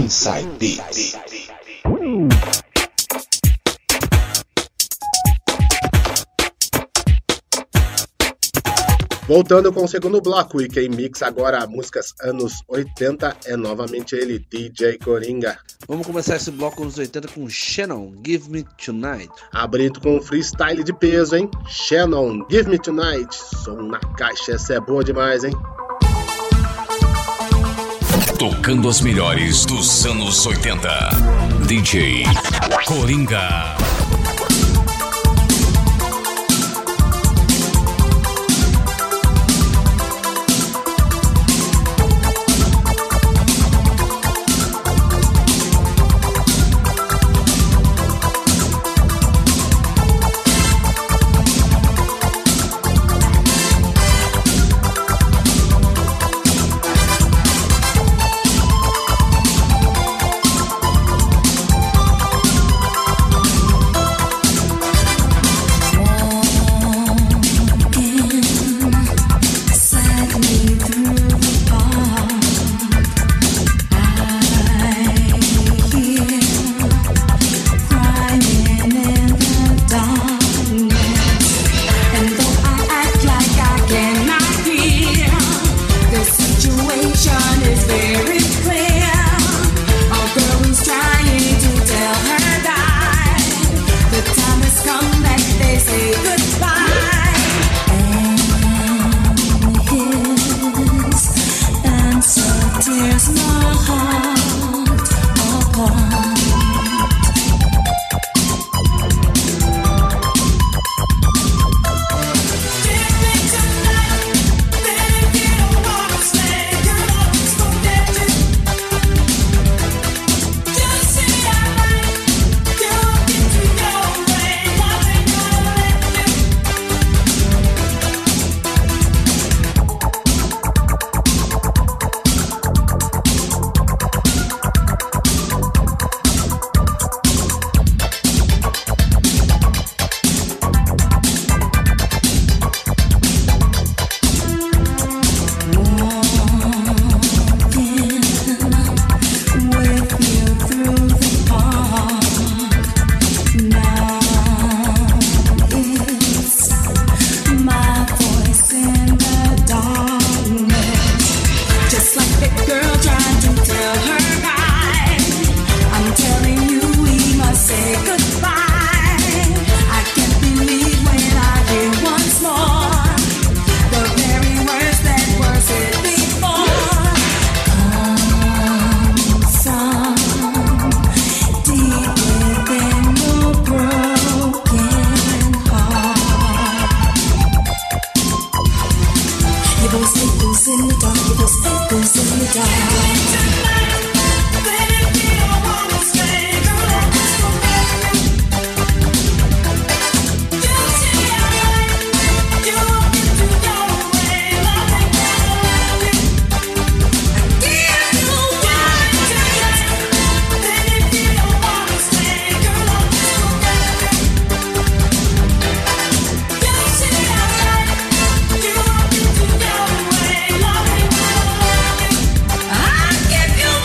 Inside Beats. Voltando com o segundo bloco, e quem mixa agora músicas anos 80 é novamente ele, DJ Coringa. Vamos começar esse bloco anos 80 com Shannon, Give Me Tonight. Abrindo com um freestyle de peso, hein? Shannon, Give Me Tonight. Som na caixa, essa é boa demais, hein? Tocando as melhores dos anos 80. DJ Coringa. Give you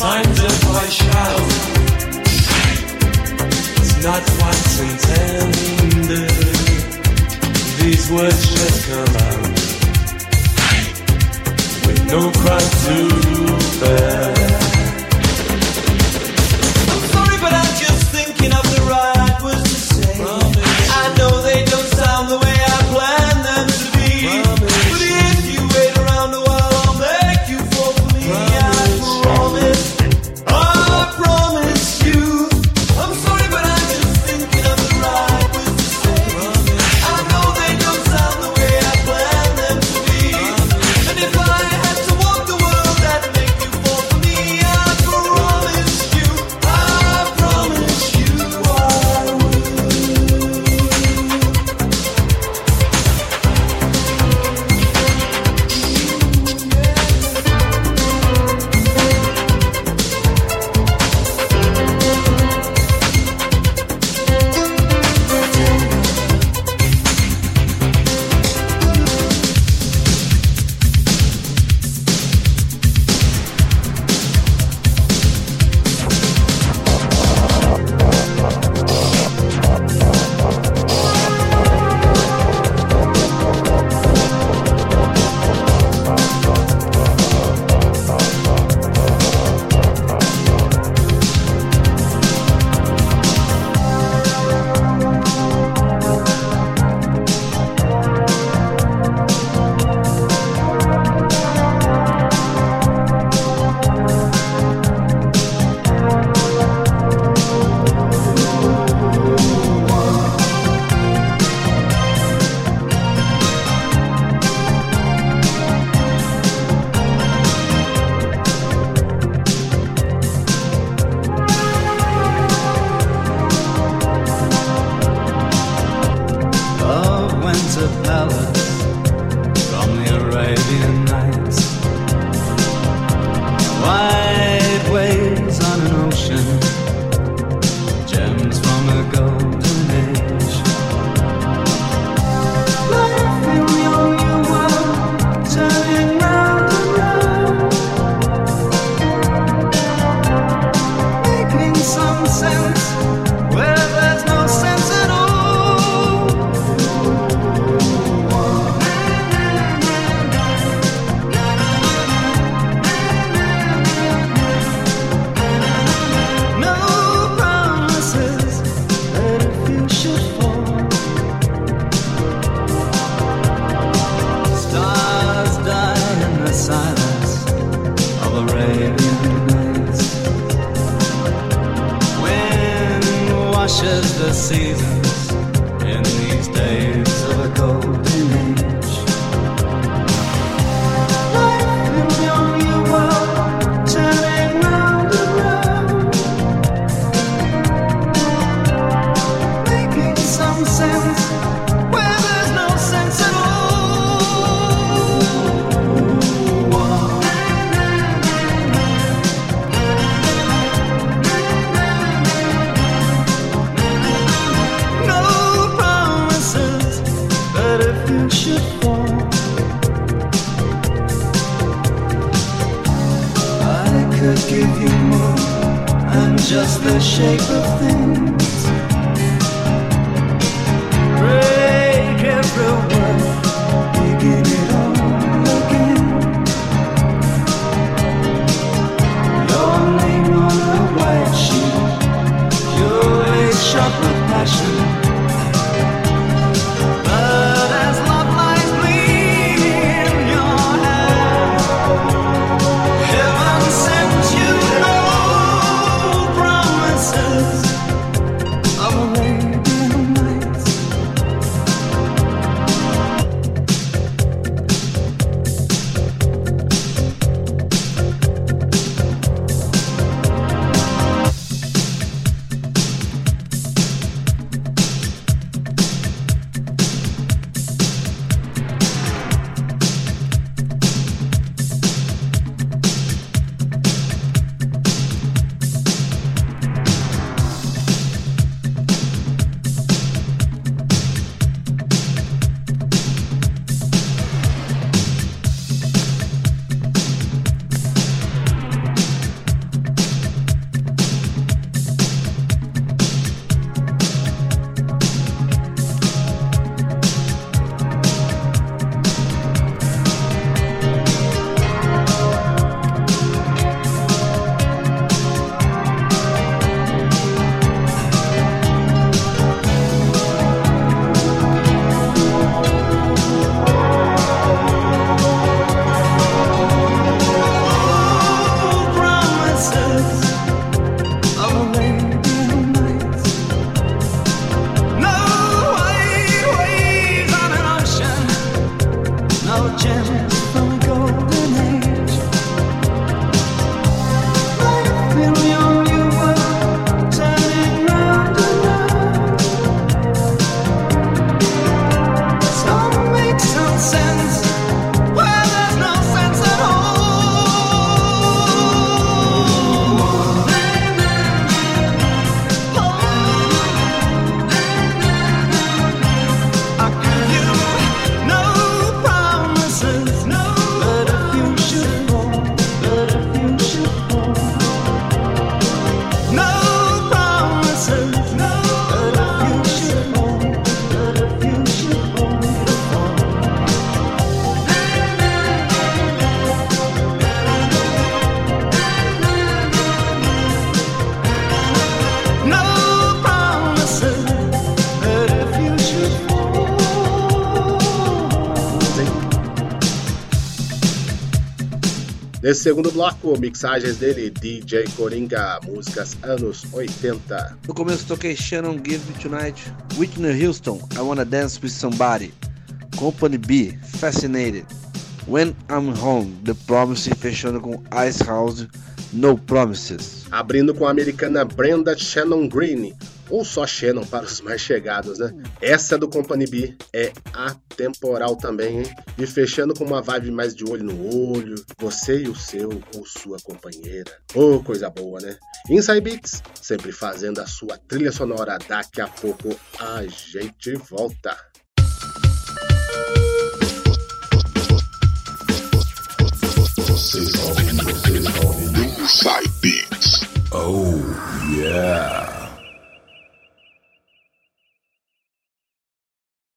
signs of my shadow. It's not what's intended. These words just come out with no cry to bear. I'm sorry, but I'm just thinking of the right words to say. I know they don't sound the way I planned them to be. But if you wait around a while, I'll make you fall for me. I promise you. I'm sorry, but I'm just thinking of the right words to say. I know they don't sound the way I planned them to be. And if I had to walk the world, that'd make you fall for me. I promise you I would. Nesse segundo bloco, mixagens dele, DJ Coringa, músicas anos 80. No começo toquei Shannon, Give Me Tonight, Whitney Houston, I Wanna Dance With Somebody, Company B, Fascinated, When I'm Home, The Promise, fechando com Ice House, No Promises. Abrindo com a americana Brenda Shannon Green, ou só Shannon para os mais chegados, né? Essa do Company B é atemporal também, hein? E fechando com uma vibe mais de olho no olho, você e o seu ou sua companheira. Oh, coisa boa, né? Inside Beats, sempre fazendo a sua trilha sonora. Daqui a pouco a gente volta. Inside Beats. Oh, yeah.